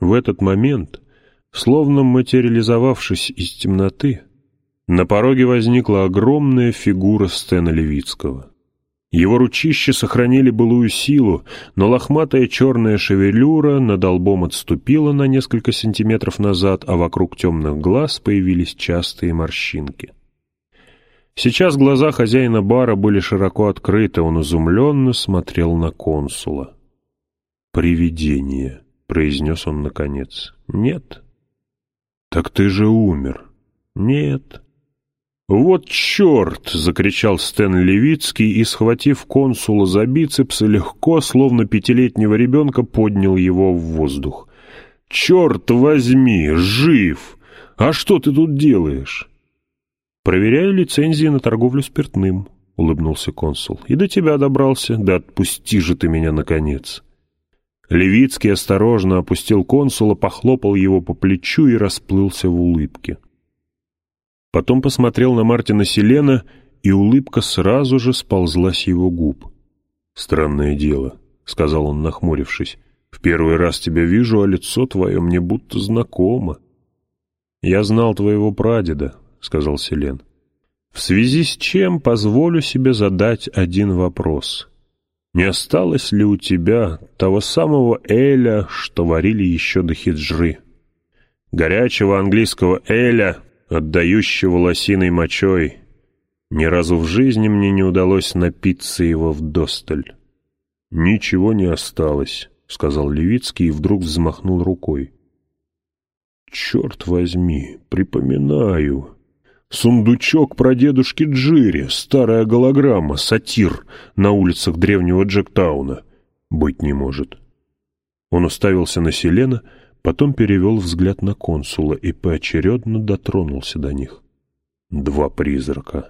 В этот момент, словно материализовавшись из темноты, на пороге возникла огромная фигура Стэна Левицкого. Его ручища сохранили былую силу, но лохматая черная шевелюра над лбом отступила на несколько сантиметров назад, а вокруг темных глаз появились частые морщинки. Сейчас глаза хозяина бара были широко открыты, он изумленно смотрел на консула. «Привидение», — произнес он наконец. «Нет». «Так ты же умер». «Нет». «Вот черт!» — закричал Стэн Левицкий и, схватив консула за бицепсы, легко, словно пятилетнего ребенка, поднял его в воздух. «Черт возьми! Жив! А что ты тут делаешь?» «Проверяю лицензии на торговлю спиртным», — улыбнулся консул. «И до тебя добрался. Да отпусти же ты меня, наконец!» Левицкий осторожно опустил консула, похлопал его по плечу и расплылся в улыбке. Потом посмотрел на Мартина Силена, и улыбка сразу же сползла с его губ. «Странное дело», — сказал он, нахмурившись. «В первый раз тебя вижу, а лицо твое мне будто знакомо». «Я знал твоего прадеда», — сказал Силен. «В связи с чем позволю себе задать один вопрос. Не осталось ли у тебя того самого эля, что варили еще до хиджры? Горячего английского эля, отдающего лосиной мочой. Ни разу в жизни мне не удалось напиться его вдосталь». «Ничего не осталось», — сказал Левицкий и вдруг взмахнул рукой. «Черт возьми, припоминаю. Сундучок прадедушки Джири, старая голограмма, сатир на улицах древнего Джектауна. Быть не может». Он уставился на Силена, потом перевел взгляд на консула и поочередно дотронулся до них. «Два призрака».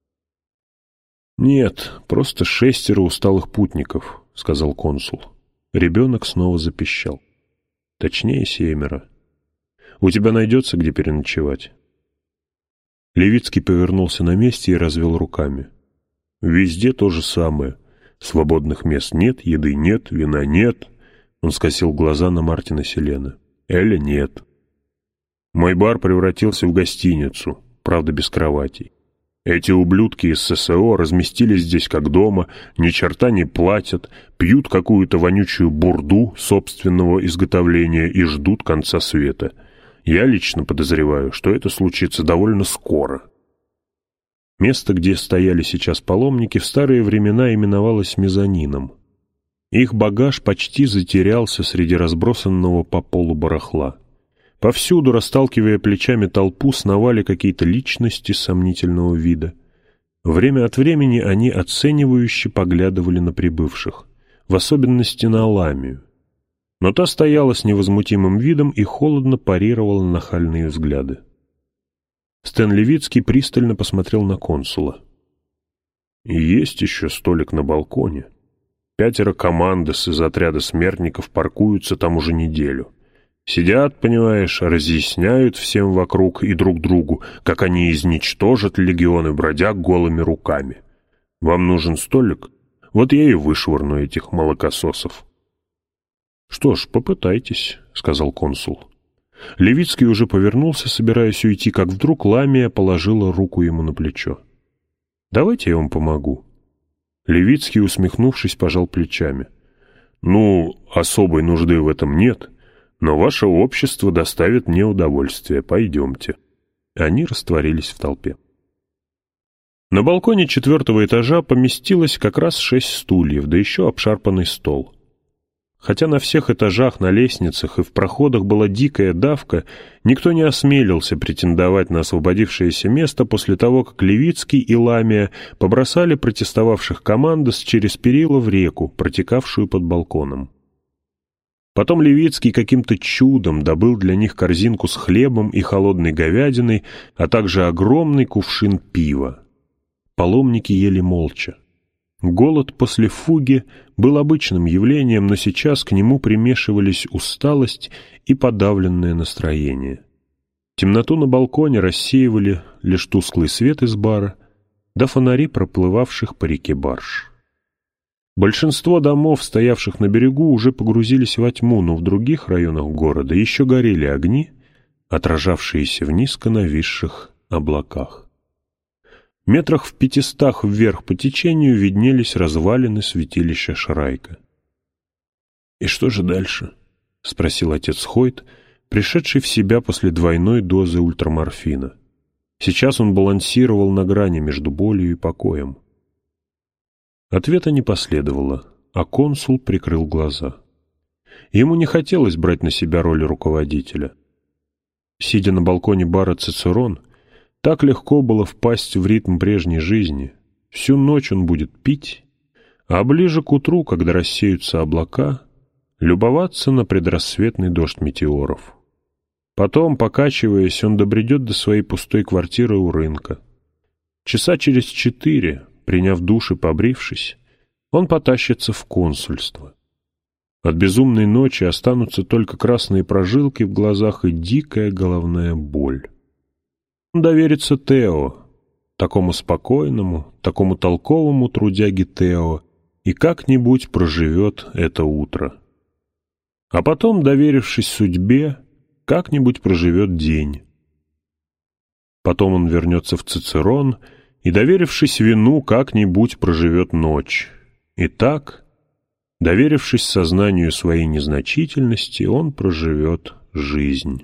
«Нет, просто 6 усталых путников», — сказал консул. Ребенок снова запищал. «Точнее, 7. У тебя найдется где переночевать?» Левицкий повернулся на месте и развел руками. «Везде то же самое. Свободных мест нет, еды нет, вина нет». Он скосил глаза на Мартина Силена. «Эля нет. Мой бар превратился в гостиницу, правда, без кроватей. Эти ублюдки из ССО разместились здесь как дома, ни черта не платят, пьют какую-то вонючую бурду собственного изготовления и ждут конца света. Я лично подозреваю, что это случится довольно скоро». Место, где стояли сейчас паломники, в старые времена именовалось мезонином. Их багаж почти затерялся среди разбросанного по полу барахла. Повсюду, расталкивая плечами толпу, сновали какие-то личности сомнительного вида. Время от времени они оценивающе поглядывали на прибывших, в особенности на Ламию. Но та стояла с невозмутимым видом и холодно парировала нахальные взгляды. Стэн Левицкий пристально посмотрел на консула. «Есть еще столик на балконе. 5 командос из отряда смертников паркуются там уже неделю. Сидят, понимаешь, разъясняют всем вокруг и друг другу, как они изничтожат легионы бродяг голыми руками. Вам нужен столик? Вот я и вышвырну этих молокососов». «Что ж, попытайтесь», — сказал консул. Левицкий уже повернулся, собираясь уйти, как вдруг Ламия положила руку ему на плечо. «Давайте я вам помогу». Левицкий, усмехнувшись, пожал плечами. «Ну, особой нужды в этом нет, но ваше общество доставит мне удовольствие. Пойдемте». Они растворились в толпе. На балконе 4-го этажа поместилось как раз 6 стульев, да еще обшарпанный стол. Хотя на всех этажах, на лестницах и в проходах была дикая давка, никто не осмелился претендовать на освободившееся место после того, как Левицкий и Ламия побросали протестовавших командос через перила в реку, протекавшую под балконом. Потом Левицкий каким-то чудом добыл для них корзинку с хлебом и холодной говядиной, а также огромный кувшин пива. Паломники ели молча. Голод после фуги был обычным явлением, но сейчас к нему примешивались усталость и подавленное настроение. Темноту на балконе рассеивали лишь тусклый свет из бара, да фонари проплывавших по реке барж. Большинство домов, стоявших на берегу, уже погрузились во тьму, но в других районах города еще горели огни, отражавшиеся в низко нависших облаках. Метрах в 500 вверх по течению виднелись развалины святилища Шрайка. «И что же дальше?» — спросил отец Хойт, пришедший в себя после двойной дозы ультраморфина. Сейчас он балансировал на грани между болью и покоем. Ответа не последовало, а консул прикрыл глаза. Ему не хотелось брать на себя роль руководителя. Сидя на балконе бара «Цицерон», так легко было впасть в ритм прежней жизни. Всю ночь он будет пить, а ближе к утру, когда рассеются облака, любоваться на предрассветный дождь метеоров. Потом, покачиваясь, он добредет до своей пустой квартиры у рынка. Часа через 4, приняв душ и побрившись, он потащится в консульство. От безумной ночи останутся только красные прожилки в глазах и дикая головная боль. Он доверится Тео, такому спокойному, такому толковому трудяге Тео, и как-нибудь проживет это утро. А потом, доверившись судьбе, как-нибудь проживет день. Потом он вернется в Цицерон и, доверившись вину, как-нибудь проживет ночь. И так, доверившись сознанию своей незначительности, он проживет жизнь.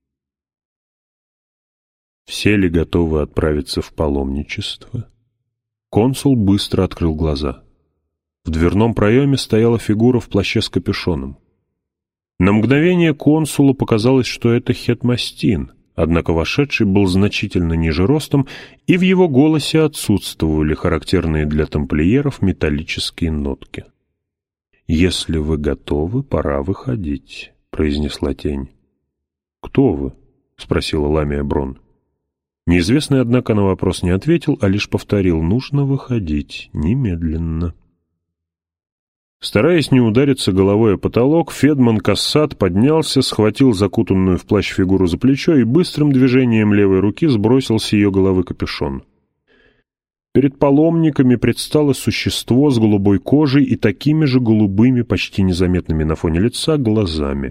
Все ли готовы отправиться в паломничество? Консул быстро открыл глаза. В дверном проеме стояла фигура в плаще с капюшоном. На мгновение консулу показалось, что это Хетмастин, однако вошедший был значительно ниже ростом, и в его голосе отсутствовали характерные для тамплиеров металлические нотки. «Если вы готовы, пора выходить», — произнесла тень. «Кто вы?» — спросила Ламия Брон. Неизвестный, однако, на вопрос не ответил, а лишь повторил: «Нужно выходить немедленно». Стараясь не удариться головой о потолок, Федман Кассат поднялся, схватил закутанную в плащ фигуру за плечо и быстрым движением левой руки сбросил с ее головы капюшон. Перед паломниками предстало существо с голубой кожей и такими же голубыми, почти незаметными на фоне лица, глазами.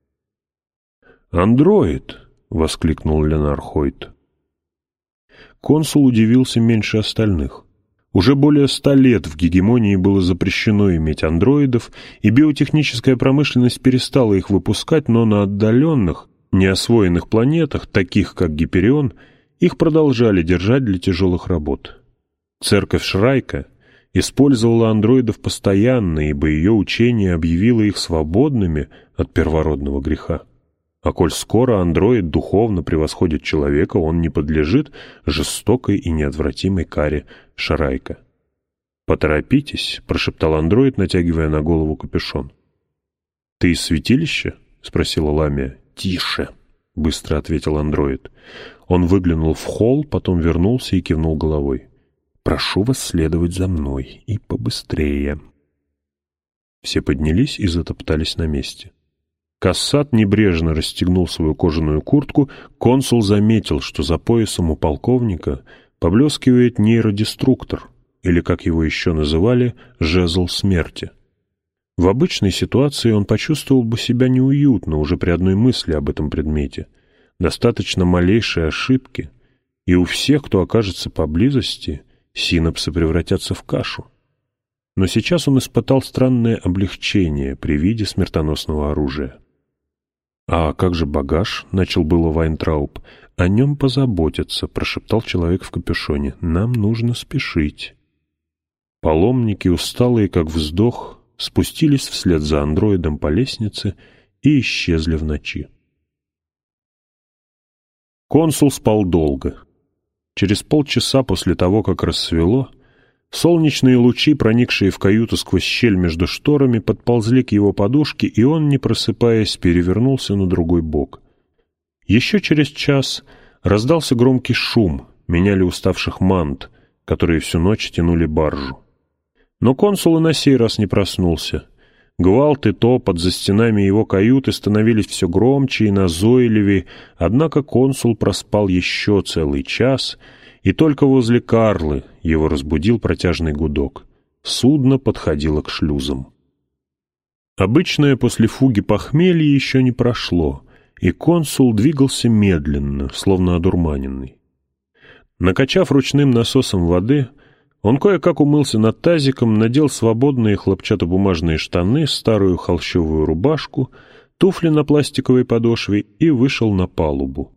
«Андроид!» — воскликнул Ленар Хойт. Консул удивился меньше остальных. Уже более 100 лет в гегемонии было запрещено иметь андроидов, и биотехническая промышленность перестала их выпускать, но на отдаленных, неосвоенных планетах, таких как Гиперион, их продолжали держать для тяжелых работ. Церковь Шрайка использовала андроидов постоянно, ибо ее учение объявило их свободными от первородного греха. А коль скоро андроид духовно превосходит человека, он не подлежит жестокой и неотвратимой каре Шрайка. «Поторопитесь», — прошептал андроид, натягивая на голову капюшон. «Ты из святилища?» — спросила Ламия. «Тише», — быстро ответил андроид. Он выглянул в холл, потом вернулся и кивнул головой. «Прошу вас следовать за мной, и побыстрее». Все поднялись и затоптались на месте. Кассат небрежно расстегнул свою кожаную куртку. Консул заметил, что за поясом у полковника поблескивает нейродеструктор, или, как его еще называли, жезл смерти. В обычной ситуации он почувствовал бы себя неуютно уже при одной мысли об этом предмете. Достаточно малейшей ошибки, и у всех, кто окажется поблизости, синапсы превратятся в кашу. Но сейчас он испытал странное облегчение при виде смертоносного оружия. «А как же багаж?» — начал было Вайнтрауб. «О нем позаботятся», — прошептал человек в капюшоне. «Нам нужно спешить». Паломники, усталые как вздох, спустились вслед за андроидом по лестнице и исчезли в ночи. Консул спал долго. Через полчаса после того, как рассвело, солнечные лучи, проникшие в каюту сквозь щель между шторами, подползли к его подушке, и он, не просыпаясь, перевернулся на другой бок. Еще через час раздался громкий шум, меняли уставших мант, которые всю ночь тянули баржу. Но консул и на сей раз не проснулся. Гвалт и топот за стенами его каюты становились все громче и назойливее, однако консул проспал еще целый час, и только возле Карлы его разбудил протяжный гудок. Судно подходило к шлюзам. Обычное после фуги похмелье еще не прошло, и консул двигался медленно, словно одурманенный. Накачав ручным насосом воды, он кое-как умылся над тазиком, надел свободные хлопчатобумажные штаны, старую холщовую рубашку, туфли на пластиковой подошве и вышел на палубу.